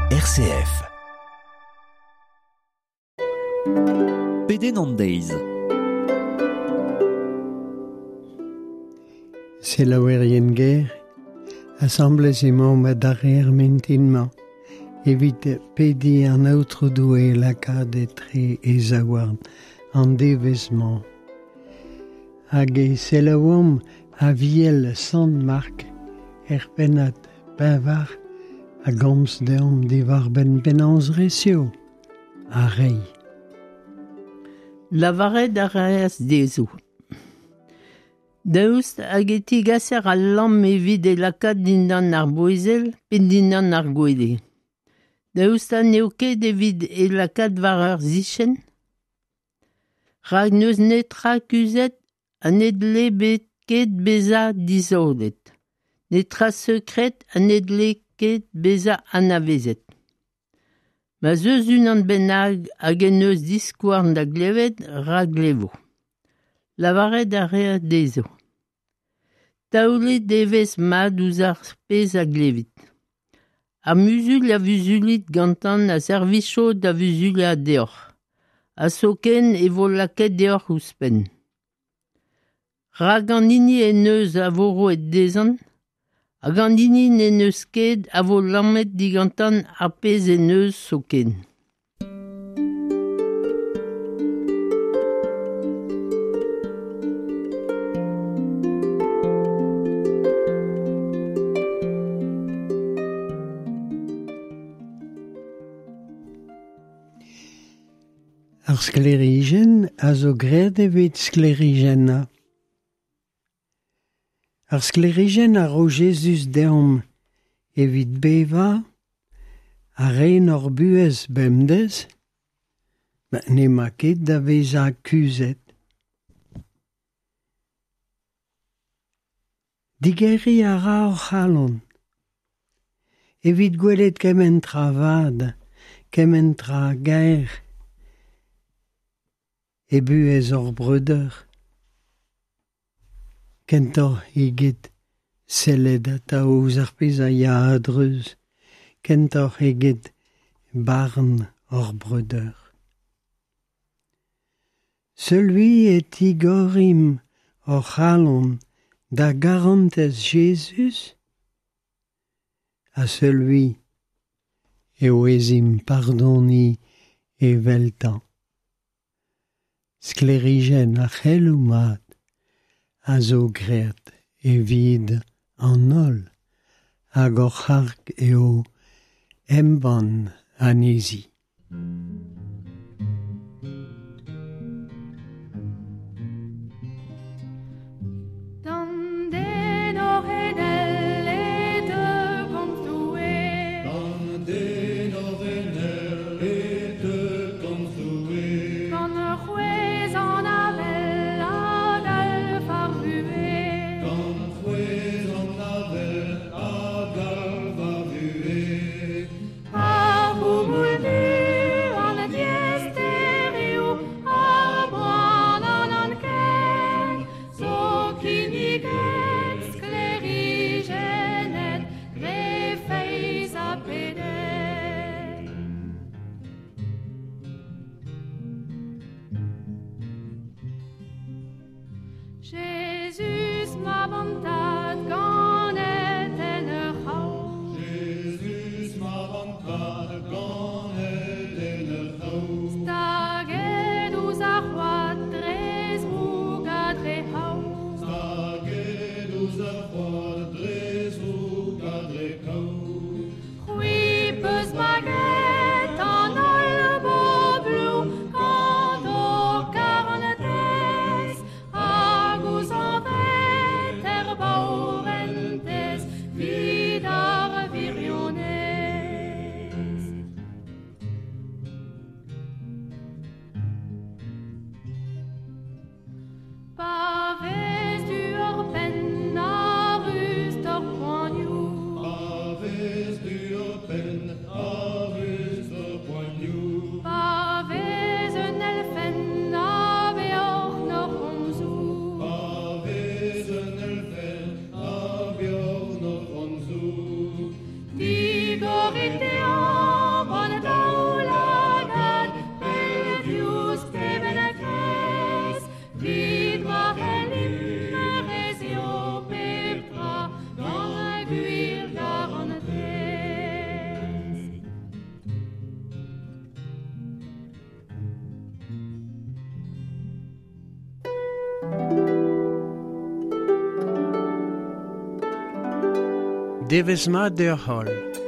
RCF. PD Nandaise. C'est la guerre. Assemblement derrière maintenant. Évite pedi un autre doué la cas d'être et zaward en dévissement. Hage c'est la wom a viel sans marque penat bavar a goms deom divar ben penans récio a rei. Lavare d'Areas Dezu. Daoust hag etigaser al lam evit lakad dindan ar boezel pen dindan ar gwede. Daoust a neoket evit lakad war ur zichen. Rag neus netra kuzet a nedle bet ket beza disordet. Netra sekret a nedle ket beza anavezet. Ma zeus unan benag hag en eus diskouarn da glevet rag levo. Lavare d'Areas Dezu. Taoule devez mad ouz ar pez a glevit. Ar musul a vuzulit gantan a servicho da vuzul a deoc'h. A soken e vo laket deoc'h ouzpen. Rag an ini en eus a voro et dezan, hag an ini en eus ket a vo lammet digantan ar pez en eus soken. Ar sklerigen a zo graet evit sklerigena. Ar sklerigen a ro Jesus deom evit beva a rein ur buez bemdez, ne ma ket da vez a kuzet. Digeri a ra ur c'halon. Evit gwelet kemen tra vad, kemen tra gaer, e buez ur breuder. Kentor eget sellet a taouz ar pez a ya adreuz. Kentor eget barn ur breuder. Celui et igorim ur c'halon da garantez Jesus, a celui eo ezim pardoni e veltan. Sklerigen a c'helloù mat a zo graet evit an ol hag ur c'hark eo emban anezi. Jesus m'a vantat ganet en ur haus. Jesus m'a vantat ganet en ur haus. Staget ouz ar c'hoad drez roug a dre haus. Staget ouz ar c'hoad drez roug a dre kaout. C'hwi peus maget an ol boblou kant o karnetez hag ouz an vet baorentez vid ar virionez. Pa vez du ur pen a rust ur poanioù. Pa vez du ur pen a rust ur poanioù. Pa vez un elfen a beoc'h nor c'homzou. Pa vez un elfen a beoc'h nor c'homzou. Digorit eo Devezh mat ur holl.